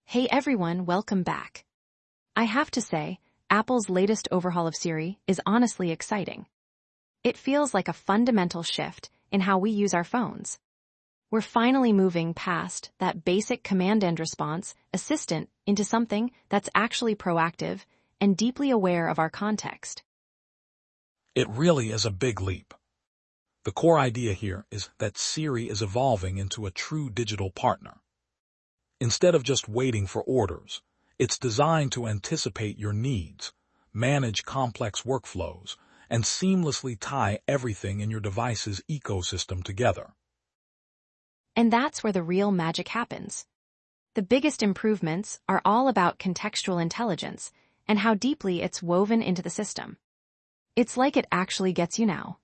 Hey everyone, welcome back. I have to say, Apple's latest overhaul of Siri is honestly exciting. It feels like a fundamental shift in how we use our phones. We're finally moving past that basic command and response assistant into something that's actually proactive and deeply aware of our context. It really is a big leap. The core idea here is that Siri is evolving into a true digital partner. Instead of just waiting for orders, it's designed to anticipate your needs, manage complex workflows, and seamlessly tie everything in your device's ecosystem together. And that's where the real magic happens. The biggest improvements are all about contextual intelligence and how deeply it's woven into the system. It's like it actually gets you now.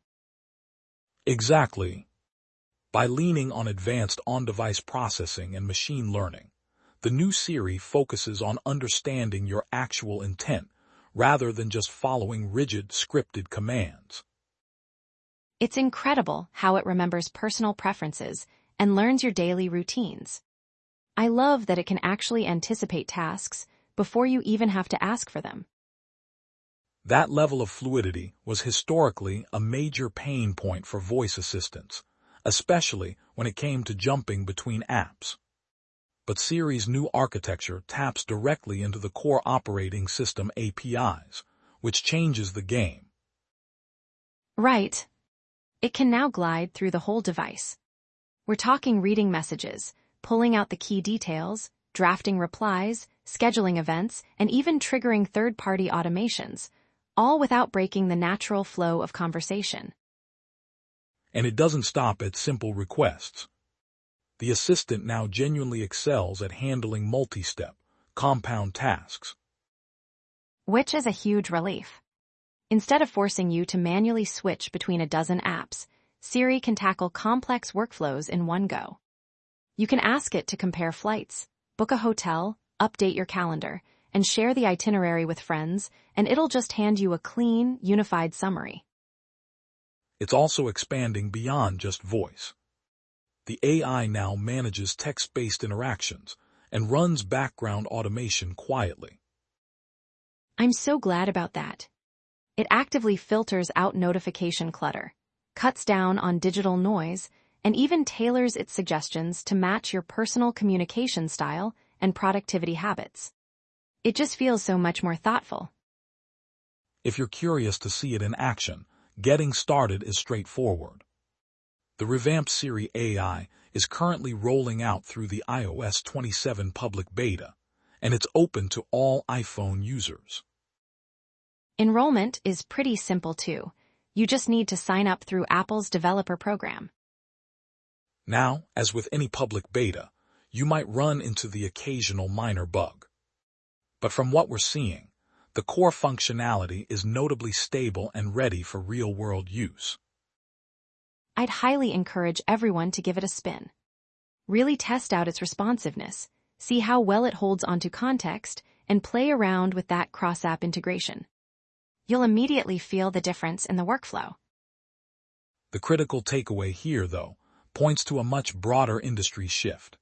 Exactly. By leaning on advanced on-device processing and machine learning, the new Siri focuses on understanding your actual intent rather than just following rigid, scripted commands. It's incredible how it remembers personal preferences and learns your daily routines. I love that it can actually anticipate tasks before you even have to ask for them. That level of fluidity was historically a major pain point for voice assistants, especially when it came to jumping between apps. But Siri's new architecture taps directly into the core operating system APIs, which changes the game. Right. It can now glide through the whole device. We're talking reading messages, pulling out the key details, drafting replies, scheduling events, and even triggering third-party automations, all without breaking the natural flow of conversation. And it doesn't stop at simple requests. The assistant now genuinely excels at handling multi-step, compound tasks. Which is a huge relief. Instead of forcing you to manually switch between a dozen apps, Siri can tackle complex workflows in one go. You can ask it to compare flights, book a hotel, update your calendar, and share the itinerary with friends, and it'll just hand you a clean, unified summary. It's also expanding beyond just voice. The AI now manages text-based interactions and runs background automation quietly. I'm so glad about that. It actively filters out notification clutter, cuts down on digital noise, and even tailors its suggestions to match your personal communication style and productivity habits. It just feels so much more thoughtful. If you're curious to see it in action, getting started is straightforward. The revamped Siri AI is currently rolling out through the iOS 27 public beta, and it's open to all iPhone users. Enrollment is pretty simple too. You just need to sign up through Apple's developer program. Now, as with any public beta, you might run into the occasional minor bug. But from what we're seeing, the core functionality is notably stable and ready for real-world use. I'd highly encourage everyone to give it a spin. Really test out its responsiveness, see how well it holds onto context, and play around with that cross-app integration. You'll immediately feel the difference in the workflow. The critical takeaway here, though, points to a much broader industry shift.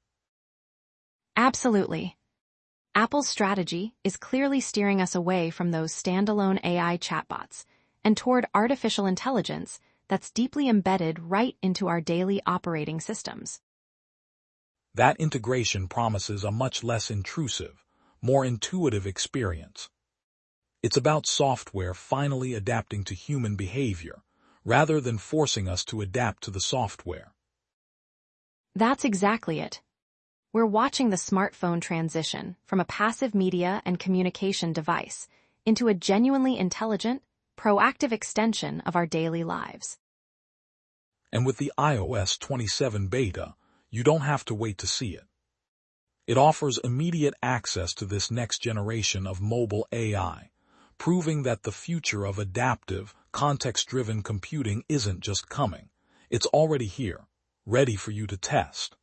Absolutely. Apple's strategy is clearly steering us away from those standalone AI chatbots and toward artificial intelligence that's deeply embedded right into our daily operating systems. That integration promises a much less intrusive, more intuitive experience. It's about software finally adapting to human behavior, rather than forcing us to adapt to the software. That's exactly it. We're watching the smartphone transition from a passive media and communication device into a genuinely intelligent, proactive extension of our daily lives. And with the iOS 27 beta, you don't have to wait to see it. It offers immediate access to this next generation of mobile AI, proving that the future of adaptive, context-driven computing isn't just coming. It's already here, ready for you to test.